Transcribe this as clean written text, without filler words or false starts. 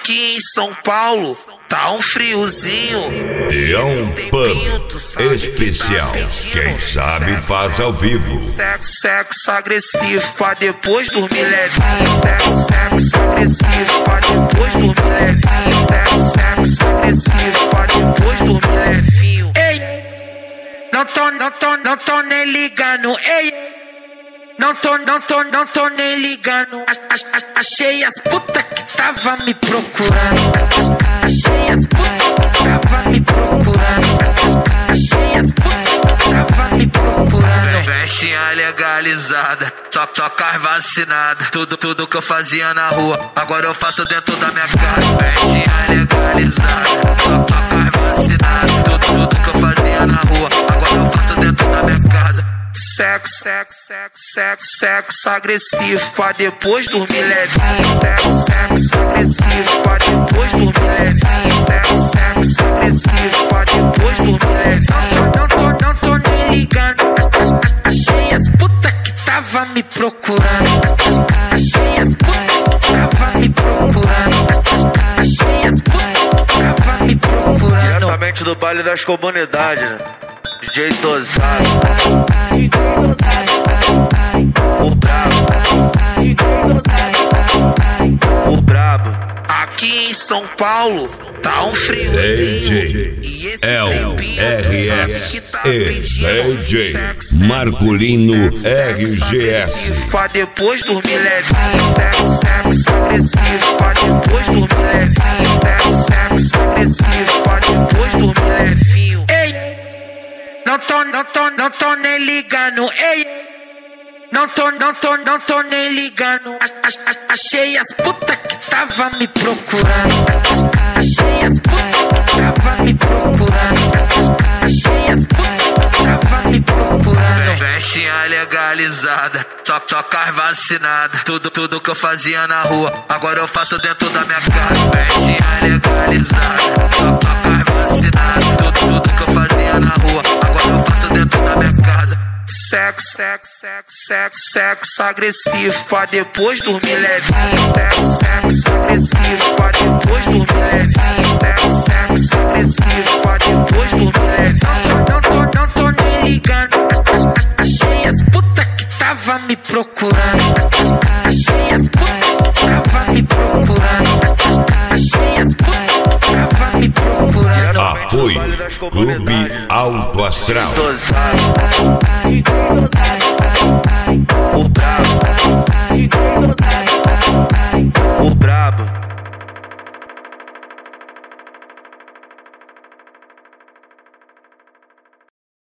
Aqui em São Paulo tá um friozinho. E é um pub especial. Quem sabe faz ao vivo. Sexo agressivo pra depois dormir levinho. Sexo agressivo pra depois dormir levinho. Sexo agressivo pra depois dormir levinho. Ei, não tô nem ligando. Ei, não tô nem ligando. Achei as puta que tava me procurando. Achei as puta que tava me procurando. Achei as puta que tava me procurando. Festinha legalizada, só carro vacinada. Tudo que eu fazia na rua, agora eu faço dentro da minha casa. Festinha legalizada, só carro vacinada. Tudo que eu fazia na rua, agora eu faço dentro da minha casa. Sexo agressivo pra depois dormir levinho. Sexo agressivo pra depois dormir levinho. Sexo agressivo pra depois dormir levinho. Não tô nem ligando. Achei as puta que tava me procurando. Achei as puta que tava me procurando. Achei as puta que tava me procurando. Diretamente do baile das comunidades, né? DJ Dosado, o brabo, o brabo. Aqui em São Paulo tá um friozinho. DJ E esse LRS tá e pedindo DJ sexo Marculino RGS. pra depois dormir levinho. Sexo agressivo pra depois dormir levinho. Sexo agressivo pra depois dormir levinho. Ei, não tô nem ligando. Ei, não tô nem ligando. Achei as puta que tava me procurando. Achei as puta que tava me procurando. Achei as puta que tava me procurando. Festinha legalizada, só carro vacinada. Tudo que eu fazia na rua, agora eu faço dentro da minha casa. Festinha legalizada, só carro vacinada. Tudo que eu fazia na rua, agora eu faço dentro da minha casa. Sexo agressivo pra depois dormir levinho. Sexo agressivo pra depois dormir levinho. Sexo agressivo pra depois dormir levinho. Não tô nem ligando. Achei as puta que tava me procurando. Achei as puta que tava me procurando. Achei as puta que tava me procurando. Apoio Clube Alto Astral. Dosado.